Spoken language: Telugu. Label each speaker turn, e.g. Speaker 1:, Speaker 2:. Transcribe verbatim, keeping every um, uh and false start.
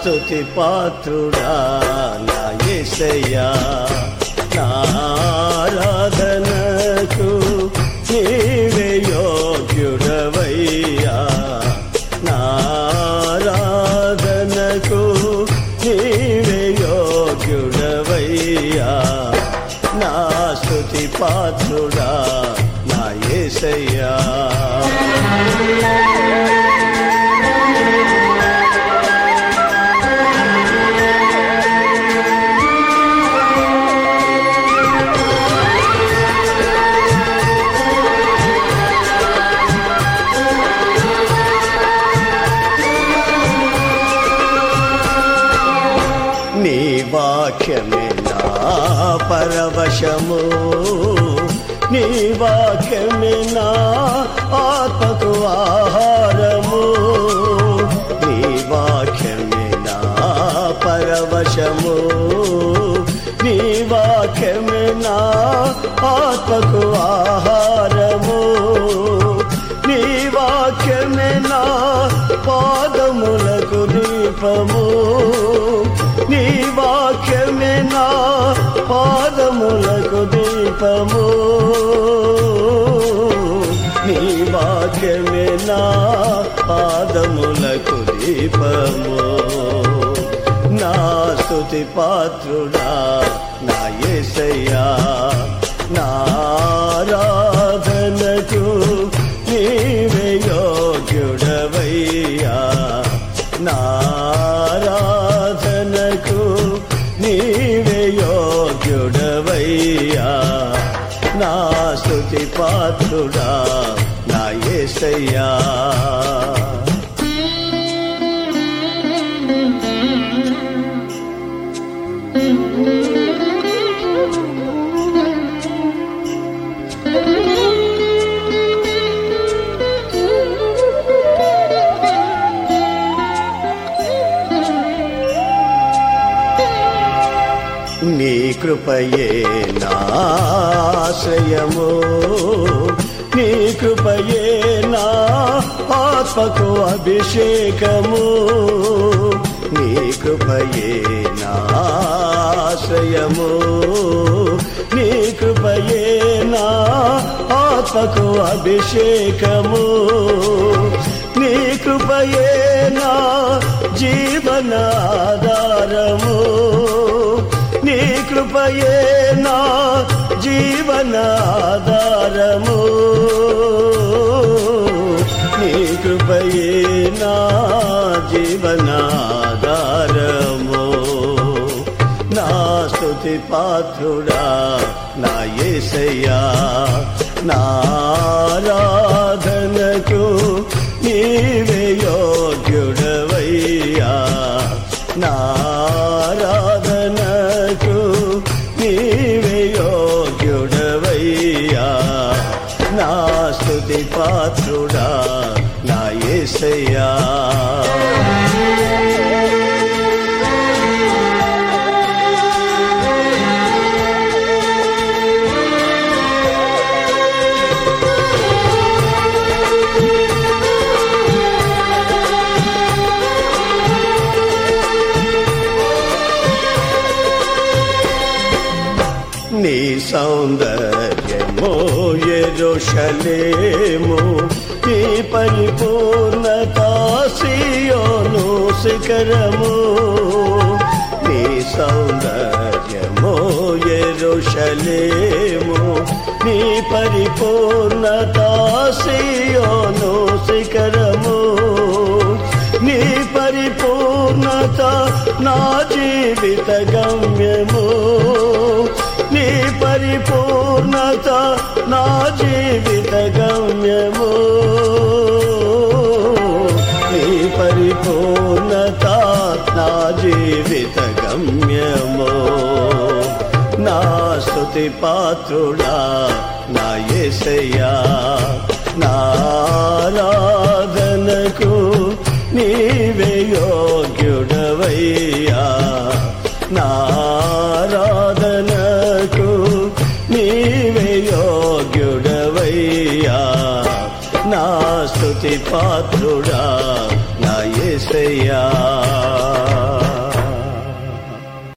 Speaker 1: స్తుతి పాత్రుడా నా యేసయ్యా, నా ఆరాధనకు నీవే యోగ్యుడవయ్యా, నా ఆరాధనకు నీవే యోగ్యుడవయ్యా, నా స్తుతి పాత్రుడా నా యేసయ్యా. నీ వాక్యమే నా పరవశము, నీ వాక్యమే నా ఆత్మకు ఆహారము, నీ వాక్యమే నా పరవశము, నీ వాక్యమే నా ఆత్మకు ఆహారము, నీ వాక్యమే నా పాదములకు దీపము, నీ వాక్యమే నా పాదములకు దీపము, నీ వాక్యమే నా పాదములకు దీపము, నా స్తుతి పాత్రుడా నా యేసయ్యా, నా ఆరాధనకు నీవే యోగ్యుడవయ్యా, నా ఆరాధనకు నీవే యోగ్యుడవయ్యా, నా స్తుతి పాత్రుడా నా యేసయ్యా. నీ కృపయే నా ఆశ్రయము, నీ కృపయే నా ఆత్మకు అభిషేకము, నీ కృపయే నా ఆశ్రయము, నీ కృపయే నా ఆత్మకు అభిషేకము, నీ కృపయే నా జీవనాధారము, నీ కృపయే నా జీవనాధారము, నీ కృపయే నా జీవనాధారము, నా స్తుతి పాత్రుడా నా యేసయ్యా, నా ఆరాధనకు నీవే యోగ్యుడవయ్యా, నా ఆరాధనకు నీవే యోగ్యుడవయ్యా, నా స్తుతి పాత్రుడా నా యేసయ్యా. నీ సౌందర్యమో యెరూషలేము, నీ పరిపూర్ణత సీయోను శిఖరము, నీ సౌందర్యమో యెరూషలేము, నీ పరిపూర్ణత సీయోను శిఖరము, నీ పరిపూర్ణత నా జీవిత గమ్యము, నీ పరిపూర్ణత నా జీవిత గమ్యము, నీ పరిపూర్ణత నా జీవిత గమ్యము, నా స్తుతి పాత్రుడా నా యేసయ్యా, నా ఆరాధనకు నీవే యోగ్యుడవయ్యా, నా ఆరాధనకు నీవే యోగ్యుడవయ్యా, నా స్తుతి పాత్రుడా నా యేసయ్యా.